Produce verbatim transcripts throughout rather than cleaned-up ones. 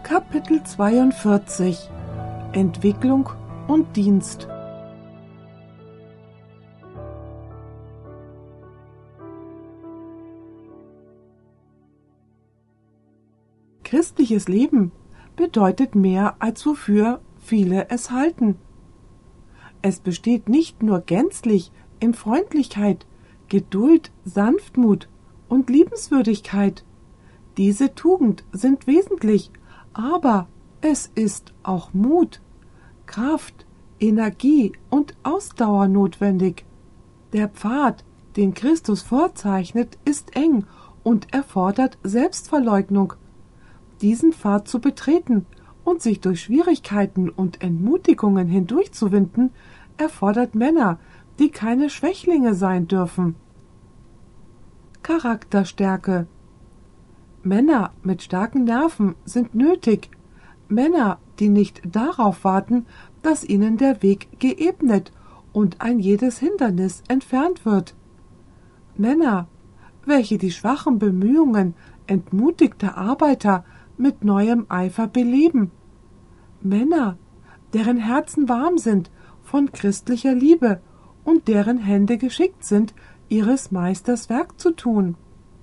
Kapitel zweiundvierzig Entwicklung und Dienst. Christliches Leben bedeutet mehr, als wofür viele es halten. Es besteht nicht nur gänzlich in Freundlichkeit, Geduld, Sanftmut und Liebenswürdigkeit. Diese Tugend sind wesentlich, aber es ist auch Mut, Kraft, Energie und Ausdauer notwendig. Der Pfad, den Christus vorzeichnet, ist eng und erfordert Selbstverleugnung. Diesen Pfad zu betreten und sich durch Schwierigkeiten und Entmutigungen hindurchzuwinden, erfordert Männer, die keine Schwächlinge sein dürfen. Charakterstärke. Männer mit starken Nerven sind nötig. Männer, die nicht darauf warten, dass ihnen der Weg geebnet und ein jedes Hindernis entfernt wird. Männer, welche die schwachen Bemühungen entmutigter Arbeiter mit neuem Eifer beleben. Männer, deren Herzen warm sind von christlicher Liebe und deren Hände geschickt sind, ihres Meisters Werk zu tun.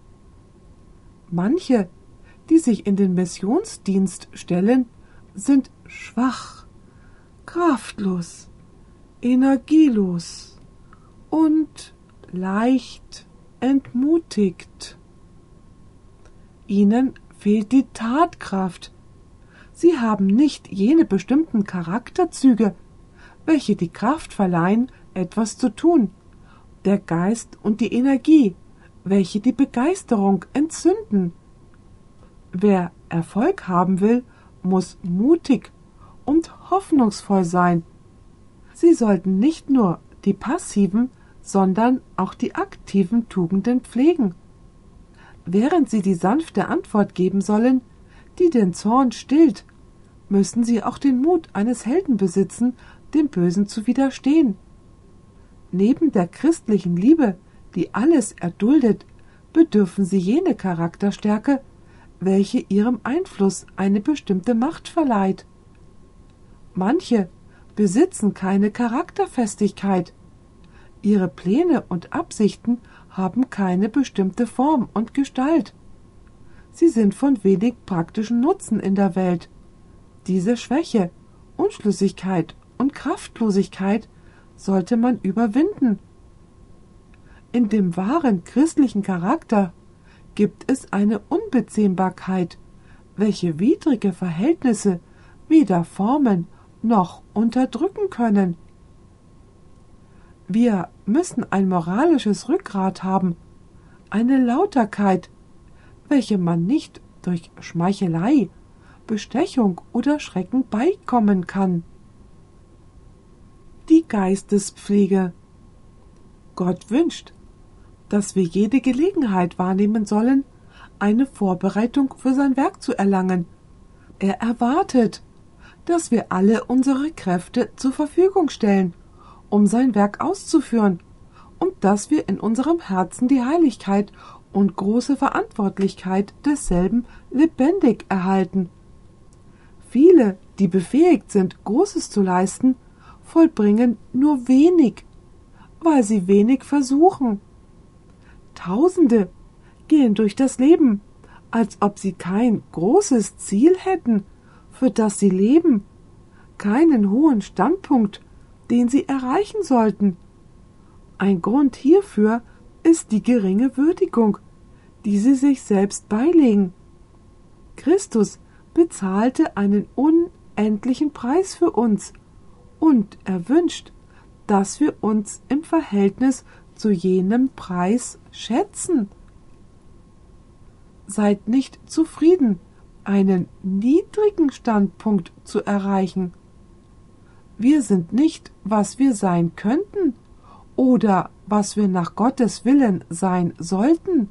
Manche, die sich in den Missionsdienst stellen, sind schwach, kraftlos, energielos und leicht entmutigt. Ihnen fehlt die Tatkraft. Sie haben nicht jene bestimmten Charakterzüge, welche die Kraft verleihen, etwas zu tun, der Geist und die Energie, welche die Begeisterung entzünden. Wer Erfolg haben will, muss mutig und hoffnungsvoll sein. Sie sollten nicht nur die passiven, sondern auch die aktiven Tugenden pflegen. Während sie die sanfte Antwort geben sollen, die den Zorn stillt, müssen sie auch den Mut eines Helden besitzen, dem Bösen zu widerstehen. Neben der christlichen Liebe, die alles erduldet, bedürfen sie jene Charakterstärke, welche ihrem Einfluss eine bestimmte Macht verleiht. Manche besitzen keine Charakterfestigkeit. Ihre Pläne und Absichten haben keine bestimmte Form und Gestalt. Sie sind von wenig praktischen Nutzen in der Welt. Diese Schwäche, Unschlüssigkeit und Kraftlosigkeit sollte man überwinden. In dem wahren christlichen Charakter gibt es eine Unbezähmbarkeit, welche widrige Verhältnisse weder formen noch unterdrücken können. Wir müssen ein moralisches Rückgrat haben, eine Lauterkeit, welche man nicht durch Schmeichelei, Bestechung oder Schrecken beikommen kann. Die Geistespflege. Gott wünscht, dass wir jede Gelegenheit wahrnehmen sollen, eine Vorbereitung für sein Werk zu erlangen. Er erwartet, dass wir alle unsere Kräfte zur Verfügung stellen, um sein Werk auszuführen, und dass wir in unserem Herzen die Heiligkeit und große Verantwortlichkeit desselben lebendig erhalten. Viele, die befähigt sind, Großes zu leisten, vollbringen nur wenig, weil sie wenig versuchen. Tausende gehen durch das Leben, als ob sie kein großes Ziel hätten, für das sie leben, keinen hohen Standpunkt, den sie erreichen sollten. Ein Grund hierfür ist die geringe Würdigung, die sie sich selbst beilegen. Christus bezahlte einen unendlichen Preis für uns, und er wünscht, dass wir uns im Verhältnis zu jenem Preis schätzen. Seid nicht zufrieden, einen niedrigen Standpunkt zu erreichen. Wir sind nicht, was wir sein könnten oder was wir nach Gottes Willen sein sollten.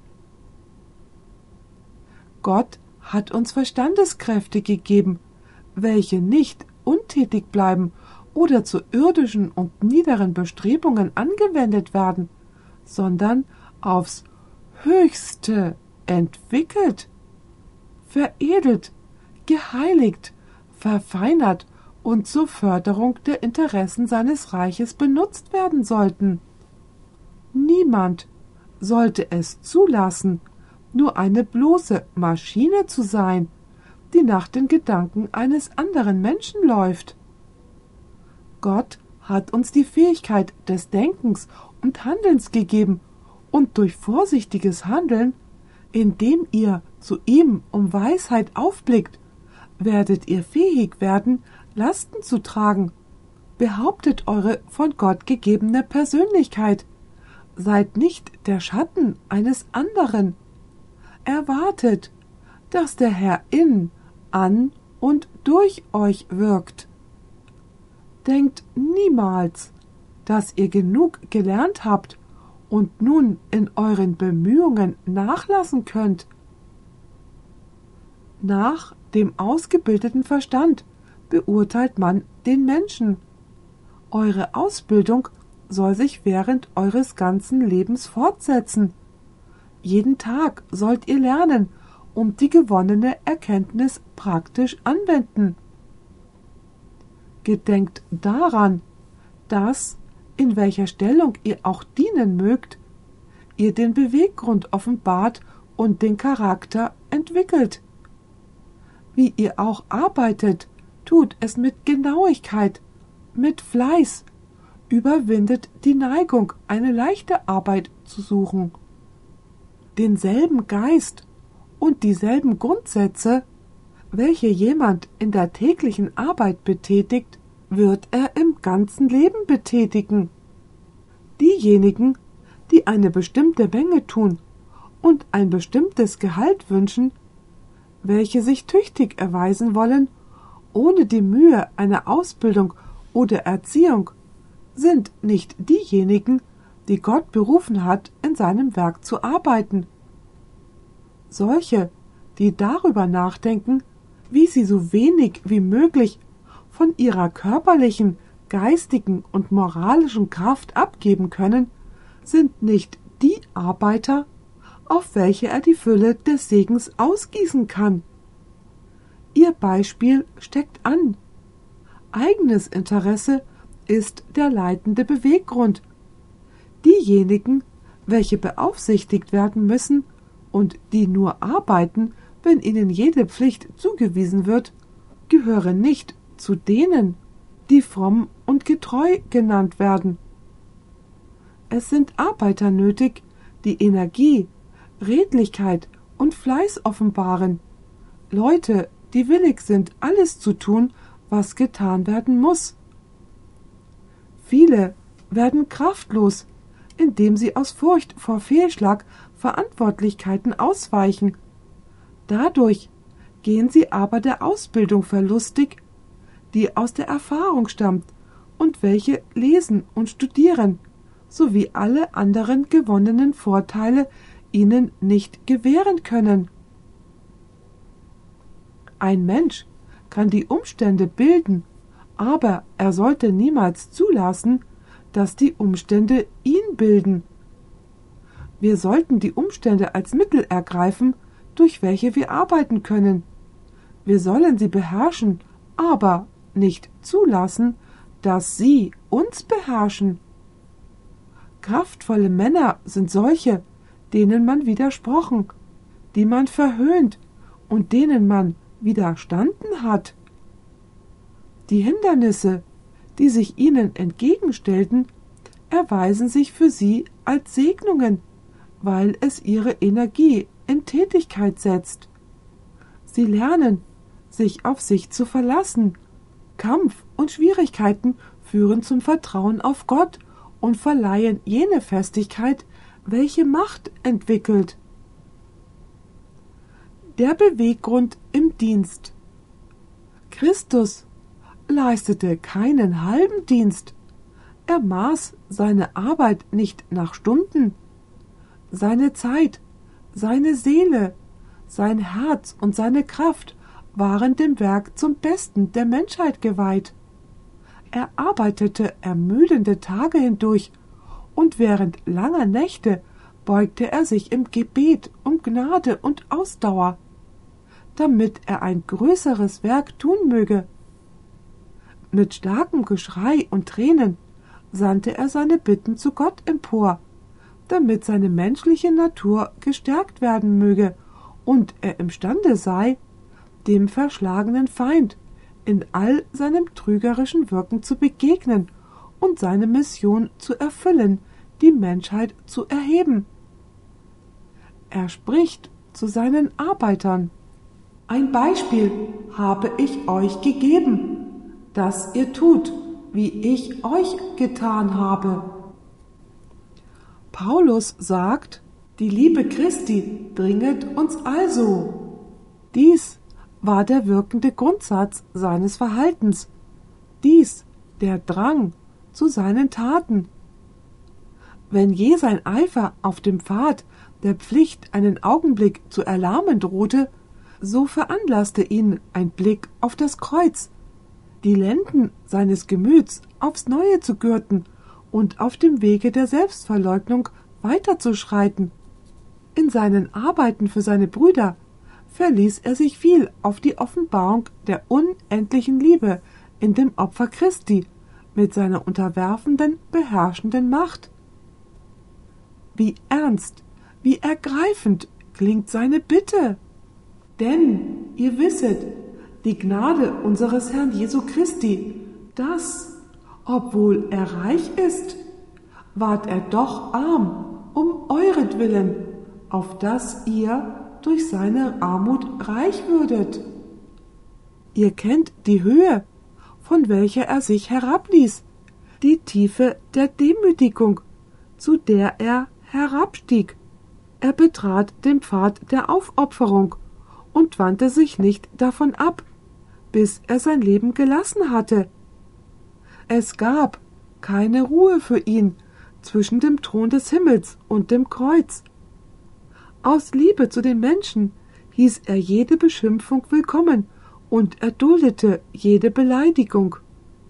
Gott hat uns Verstandeskräfte gegeben, welche nicht untätig bleiben oder zu irdischen und niederen Bestrebungen angewendet werden, sondern aufs Höchste entwickelt, veredelt, geheiligt, verfeinert und zur Förderung der Interessen seines Reiches benutzt werden sollten. Niemand sollte es zulassen, nur eine bloße Maschine zu sein, die nach den Gedanken eines anderen Menschen läuft. Gott hat uns die Fähigkeit des Denkens und Handelns gegeben, und durch vorsichtiges Handeln, indem ihr zu ihm um Weisheit aufblickt, werdet ihr fähig werden, Lasten zu tragen. Behauptet eure von Gott gegebene Persönlichkeit. Seid nicht der Schatten eines anderen. Erwartet, dass der Herr in, an und durch euch wirkt. Denkt niemals, dass ihr genug gelernt habt und nun in euren Bemühungen nachlassen könnt. Nach dem ausgebildeten Verstand beurteilt man den Menschen. Eure Ausbildung soll sich während eures ganzen Lebens fortsetzen. Jeden Tag sollt ihr lernen und die gewonnene Erkenntnis praktisch anwenden. Gedenkt daran, dass, in welcher Stellung ihr auch dienen mögt, ihr den Beweggrund offenbart und den Charakter entwickelt. Wie ihr auch arbeitet, tut es mit Genauigkeit, mit Fleiß, überwindet die Neigung, eine leichte Arbeit zu suchen. Denselben Geist und dieselben Grundsätze, welche jemand in der täglichen Arbeit betätigt, wird er im ganzen Leben betätigen. Diejenigen, die eine bestimmte Menge tun und ein bestimmtes Gehalt wünschen, welche sich tüchtig erweisen wollen, ohne die Mühe einer Ausbildung oder Erziehung, sind nicht diejenigen, die Gott berufen hat, in seinem Werk zu arbeiten. Solche, die darüber nachdenken, wie sie so wenig wie möglich von ihrer körperlichen, geistigen und moralischen Kraft abgeben können, sind nicht die Arbeiter, auf welche er die Fülle des Segens ausgießen kann. Ihr Beispiel steckt an. Eigenes Interesse ist der leitende Beweggrund. Diejenigen, welche beaufsichtigt werden müssen und die nur arbeiten, wenn ihnen jede Pflicht zugewiesen wird, gehören nicht zu denen, die fromm und getreu genannt werden. Es sind Arbeiter nötig, die Energie, Redlichkeit und Fleiß offenbaren, Leute, die willig sind, alles zu tun, was getan werden muss. Viele werden kraftlos, indem sie aus Furcht vor Fehlschlag Verantwortlichkeiten ausweichen. Dadurch gehen sie aber der Ausbildung verlustig, die aus der Erfahrung stammt und welche lesen und studieren, sowie alle anderen gewonnenen Vorteile ihnen nicht gewähren können. Ein Mensch kann die Umstände bilden, aber er sollte niemals zulassen, dass die Umstände ihn bilden. Wir sollten die Umstände als Mittel ergreifen, durch welche wir arbeiten können. Wir sollen sie beherrschen, aber nicht zulassen, dass sie uns beherrschen. Kraftvolle Männer sind solche, denen man widersprochen, die man verhöhnt und denen man widerstanden hat. Die Hindernisse, die sich ihnen entgegenstellten, erweisen sich für sie als Segnungen, weil es ihre Energie in Tätigkeit setzt. Sie lernen, sich auf sich zu verlassen. Kampf und Schwierigkeiten führen zum Vertrauen auf Gott und verleihen jene Festigkeit, welche Macht entwickelt. Der Beweggrund im Dienst. Christus leistete keinen halben Dienst. Er maß seine Arbeit nicht nach Stunden. Seine Zeit, seine Seele, sein Herz und seine Kraft waren dem Werk zum Besten der Menschheit geweiht. Er arbeitete ermüdende Tage hindurch, und während langer Nächte beugte er sich im Gebet um Gnade und Ausdauer. damit er ein größeres Werk tun möge. Mit starkem Geschrei und Tränen sandte er seine Bitten zu Gott empor, damit seine menschliche Natur gestärkt werden möge und er imstande sei, dem verschlagenen Feind in all seinem trügerischen Wirken zu begegnen und seine Mission zu erfüllen, die Menschheit zu erheben. Er spricht zu seinen Arbeitern: Ein Beispiel habe ich euch gegeben, dass ihr tut, wie ich euch getan habe. Paulus sagt, die Liebe Christi dringet uns also. Dies war der wirkende Grundsatz seines Verhaltens, dies der Drang zu seinen Taten. Wenn je sein Eifer auf dem Pfad der Pflicht einen Augenblick zu erlahmen drohte, so veranlasste ihn ein Blick auf das Kreuz, die Lenden seines Gemüts aufs Neue zu gürten und auf dem Wege der Selbstverleugnung weiterzuschreiten. In seinen Arbeiten für seine Brüder verließ er sich viel auf die Offenbarung der unendlichen Liebe in dem Opfer Christi mit seiner unterwerfenden, beherrschenden Macht. Wie ernst, wie ergreifend klingt seine Bitte! Denn ihr wisset, die Gnade unseres Herrn Jesu Christi, dass, obwohl er reich ist, ward er doch arm um euretwillen, auf dass ihr durch seine Armut reich würdet. Ihr kennt die Höhe, von welcher er sich herabließ, die Tiefe der Demütigung, zu der er herabstieg. Er betrat den Pfad der Aufopferung und wandte sich nicht davon ab, bis er sein Leben gelassen hatte. Es gab keine Ruhe für ihn zwischen dem Thron des Himmels und dem Kreuz. Aus Liebe zu den Menschen hieß er jede Beschimpfung willkommen und erduldete jede Beleidigung.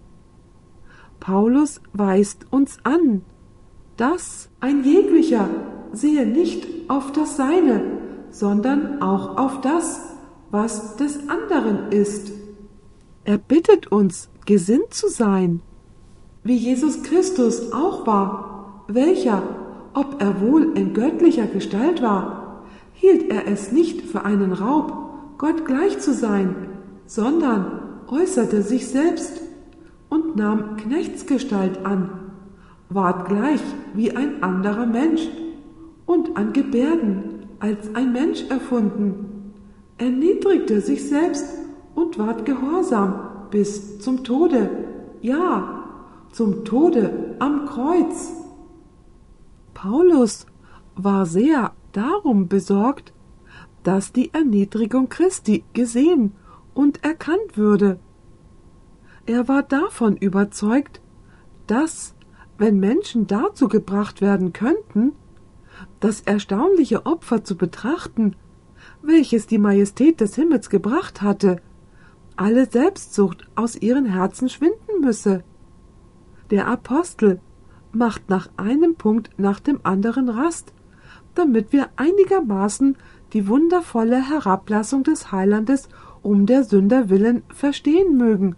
Paulus weist uns an, dass ein jeglicher sehe nicht auf das Seine, sondern auch auf das, was des anderen ist. Er bittet uns, gesinnt zu sein, wie Jesus Christus auch war, welcher, ob er wohl in göttlicher Gestalt war, hielt er es nicht für einen Raub, Gott gleich zu sein, sondern äußerte sich selbst und nahm Knechtsgestalt an, ward gleich wie ein anderer Mensch und an Gebärden als ein Mensch erfunden, erniedrigte sich selbst und ward gehorsam bis zum Tode, ja, zum Tode am Kreuz. Paulus war sehr darum besorgt, dass die Erniedrigung Christi gesehen und erkannt würde. Er war davon überzeugt, dass, wenn Menschen dazu gebracht werden könnten, das erstaunliche Opfer zu betrachten, welches die Majestät des Himmels gebracht hatte, alle Selbstsucht aus ihren Herzen schwinden müsse. Der Apostel macht nach einem Punkt nach dem anderen Rast, damit wir einigermaßen die wundervolle Herablassung des Heilandes um der Sünder willen verstehen mögen.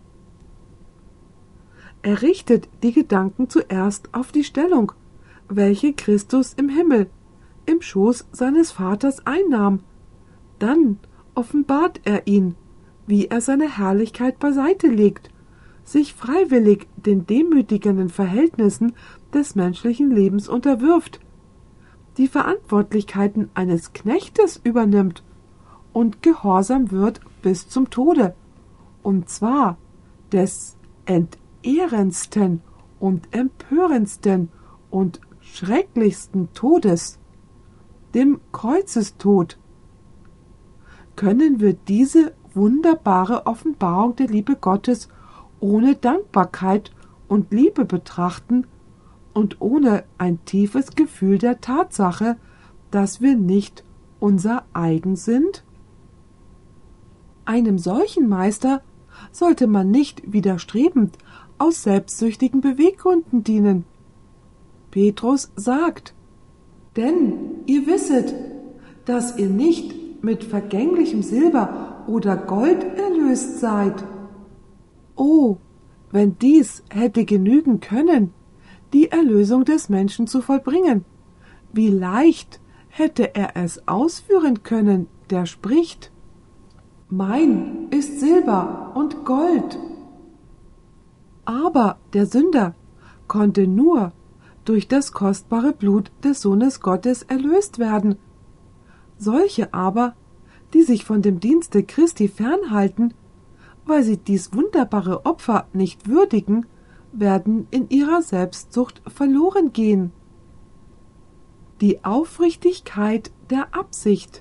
Er richtet die Gedanken zuerst auf die Stellung, welche Christus im Himmel, im Schoß seines Vaters einnahm. Dann offenbart er ihn, wie er seine Herrlichkeit beiseite legt, sich freiwillig den demütigenden Verhältnissen des menschlichen Lebens unterwirft, die Verantwortlichkeiten eines Knechtes übernimmt und gehorsam wird bis zum Tode, und zwar des entehrendsten und empörendsten und schrecklichsten Todes, dem Kreuzestod. Können wir diese wunderbare Offenbarung der Liebe Gottes ohne Dankbarkeit und Liebe betrachten und ohne ein tiefes Gefühl der Tatsache, dass wir nicht unser eigen sind? Einem solchen Meister sollte man nicht widerstrebend aus selbstsüchtigen Beweggründen dienen. Petrus sagt: Denn ihr wisset, dass ihr nicht mit vergänglichem Silber oder Gold erlöst seid. Oh, wenn dies hätte genügen können, die Erlösung des Menschen zu vollbringen, wie leicht hätte er es ausführen können, der spricht: Mein ist Silber und Gold. Aber der Sünder konnte nur durch das kostbare Blut des Sohnes Gottes erlöst werden. Solche aber, die sich von dem Dienste Christi fernhalten, weil sie dies wunderbare Opfer nicht würdigen, werden in ihrer Selbstsucht verloren gehen. Die Aufrichtigkeit der Absicht.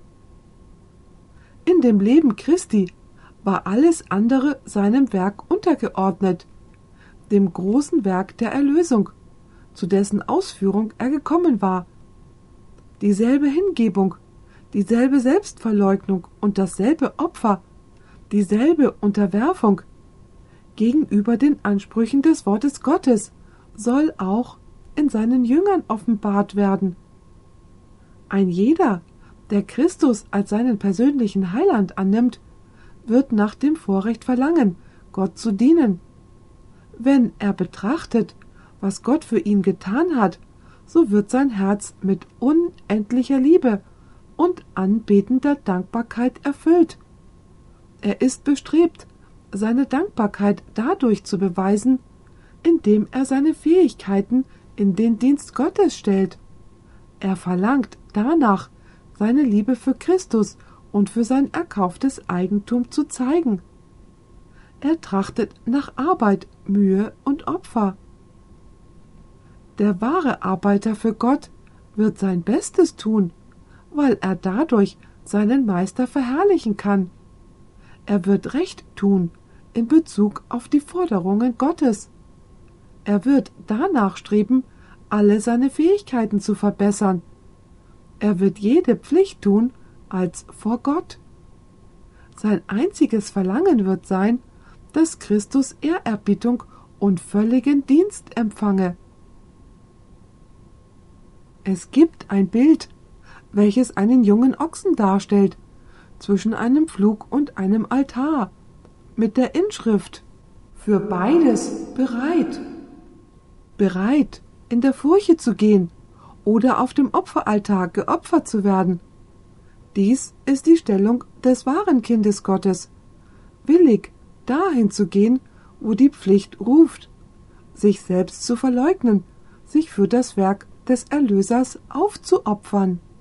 In dem Leben Christi war alles andere seinem Werk untergeordnet, dem großen Werk der Erlösung, zu dessen Ausführung er gekommen war. Dieselbe Hingebung, dieselbe Selbstverleugnung und dasselbe Opfer, dieselbe Unterwerfung gegenüber den Ansprüchen des Wortes Gottes soll auch in seinen Jüngern offenbart werden. Ein jeder, der Christus als seinen persönlichen Heiland annimmt, wird nach dem Vorrecht verlangen, Gott zu dienen. Wenn er betrachtet, was Gott für ihn getan hat, so wird sein Herz mit unendlicher Liebe und anbetender Dankbarkeit erfüllt. Er ist bestrebt, seine Dankbarkeit dadurch zu beweisen, indem er seine Fähigkeiten in den Dienst Gottes stellt. Er verlangt danach, seine Liebe für Christus und für sein erkauftes Eigentum zu zeigen. Er trachtet nach Arbeit, Mühe und Opfer. Der wahre Arbeiter für Gott wird sein Bestes tun, weil er dadurch seinen Meister verherrlichen kann. Er wird Recht tun in Bezug auf die Forderungen Gottes. Er wird danach streben, alle seine Fähigkeiten zu verbessern. Er wird jede Pflicht tun als vor Gott. Sein einziges Verlangen wird sein, dass Christus Ehrerbietung und völligen Dienst empfange. Es gibt ein Bild, welches einen jungen Ochsen darstellt, zwischen einem Pflug und einem Altar, mit der Inschrift: Für beides bereit. Bereit, in der Furche zu gehen oder auf dem Opferaltar geopfert zu werden. Dies ist die Stellung des wahren Kindes Gottes, willig dahin zu gehen, wo die Pflicht ruft, sich selbst zu verleugnen, sich für das Werk des Erlösers aufzuopfern.